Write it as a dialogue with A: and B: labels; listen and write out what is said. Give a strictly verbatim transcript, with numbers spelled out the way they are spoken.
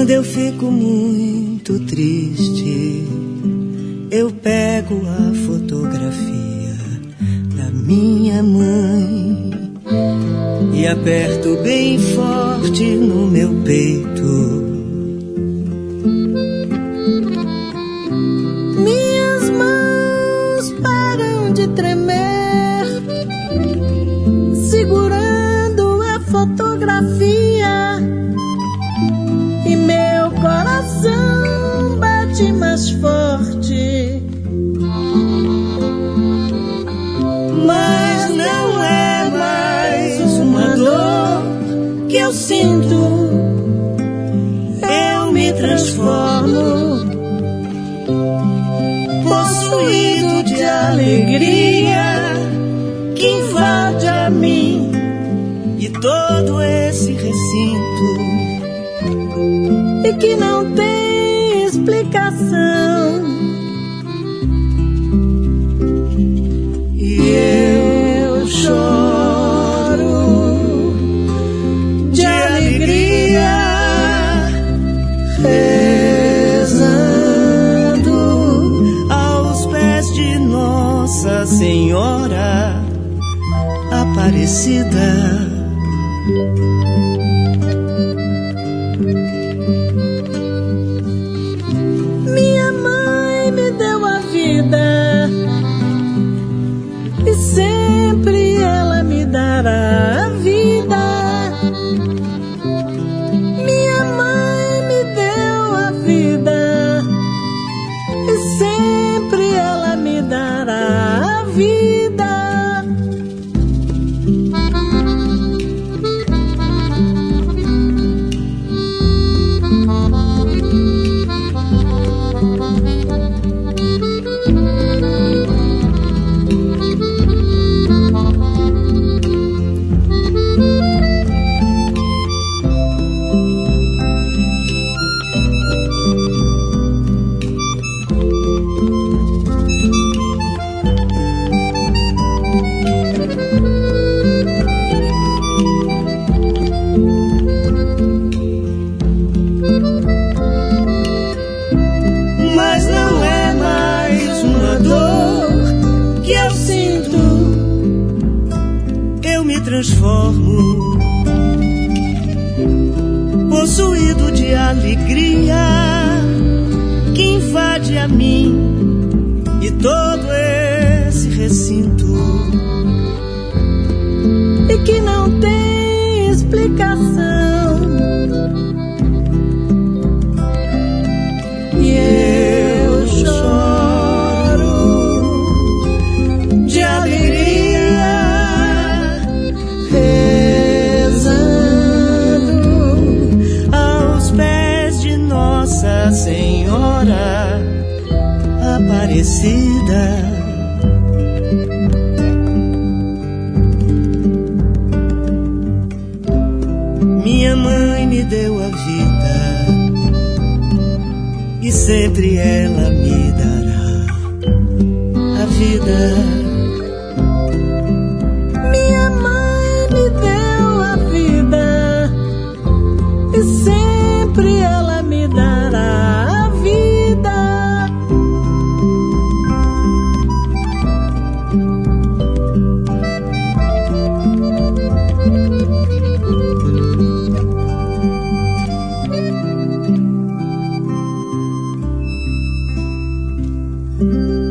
A: Quando eu fico muito triste, eu pego a fotografia da minha mãe e aperto bem forte no meu peito. Minhas mãos param de tremer, segurando a fotografia, e meu coração bate mais forte. Mas não é mais uma dor que eu sinto, eu me transformo, possuído de alegria que invade a mim e todo esse recinto, e que não tem explicação. E eu choro de alegria, rezando aos pés de Nossa Senhora Aparecida. Minha mãe me deu a vida e sempre ela me dará a vida. Minha mãe me deu a vida e sempre ela me dará a vida. Mas não é mais uma dor que eu sinto, eu me transformo, possuído de alegria que invade a mim e todo esse recinto, e que não tem explicação. E eu choro de alegria, rezando aos pés de Nossa Senhora Aparecida. Minha mãe me deu a vida e sempre ela me dará a vida. Minha mãe me deu a vida e sempre ela me dará a vida. Thank you.